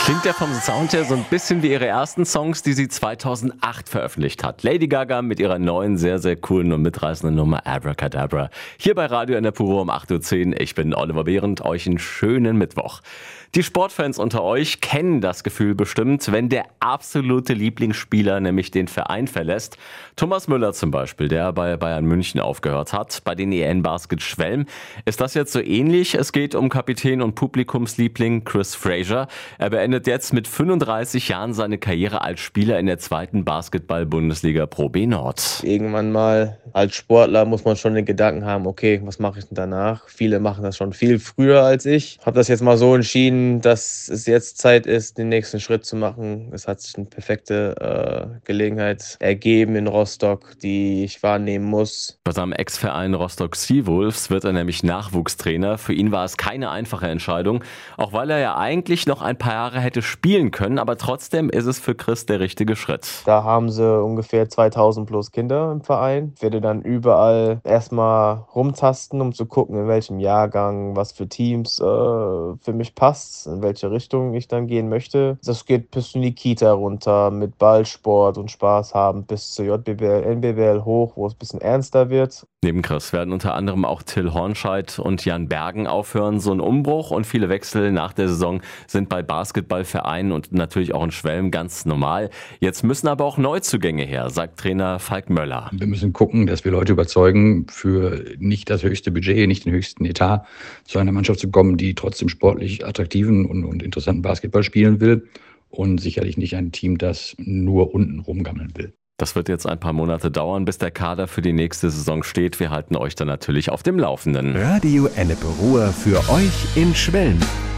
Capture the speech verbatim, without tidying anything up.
Klingt ja vom Sound her so ein bisschen wie ihre ersten Songs, die sie zweitausendacht veröffentlicht hat. Lady Gaga mit ihrer neuen, sehr, sehr coolen und mitreißenden Nummer Abracadabra. Hier bei Radio N R Puro um acht Uhr zehn. Ich bin Oliver Behrendt. Euch einen schönen Mittwoch. Die Sportfans unter euch kennen das Gefühl bestimmt, wenn der absolute Lieblingsspieler nämlich den Verein verlässt. Thomas Müller zum Beispiel, der bei Bayern München aufgehört hat, bei den E N-Basket Schwelm. Ist das jetzt so ähnlich? Es geht um Kapitän und Publikumsliebling Chris Fraser. Er beendet jetzt mit fünfunddreißig Jahren seine Karriere als Spieler in der zweiten Basketball-Bundesliga Pro B Nord. Irgendwann mal als Sportler muss man schon den Gedanken haben, okay, was mache ich denn danach? Viele machen das schon viel früher als ich. Habe das jetzt mal so entschieden, dass es jetzt Zeit ist, den nächsten Schritt zu machen. Es hat sich eine perfekte äh, Gelegenheit ergeben in Rostock, die ich wahrnehmen muss. Bei seinem Ex-Verein Rostock Seawolves wird er nämlich Nachwuchstrainer. Für ihn war es keine einfache Entscheidung, auch weil er ja eigentlich noch ein paar Jahre hätte spielen können, aber trotzdem ist es für Chris der richtige Schritt. Da haben sie ungefähr zweitausend plus Kinder im Verein. Ich werde dann überall erstmal rumtasten, um zu gucken, in welchem Jahrgang, was für Teams äh, für mich passt, in welche Richtung ich dann gehen möchte. Das geht bis in die Kita runter mit Ballsport und Spaß haben, bis zur J B B L, N B B L hoch, wo es ein bisschen ernster wird. Neben Chris werden unter anderem auch Till Hornscheid und Jan Bergen aufhören. So ein Umbruch und viele Wechsel nach der Saison sind bei Basketballvereinen und natürlich auch in Schwelm ganz normal. Jetzt müssen aber auch Neuzugänge her, sagt Trainer Falk Möller. Wir müssen gucken, dass wir Leute überzeugen, für nicht das höchste Budget, nicht den höchsten Etat, zu einer Mannschaft zu kommen, die trotzdem sportlich attraktiven und, und interessanten Basketball spielen will und sicherlich nicht ein Team, das nur unten rumgammeln will. Das wird jetzt ein paar Monate dauern, bis der Kader für die nächste Saison steht. Wir halten euch dann natürlich auf dem Laufenden. Radio N R Puro für euch in Schwelm.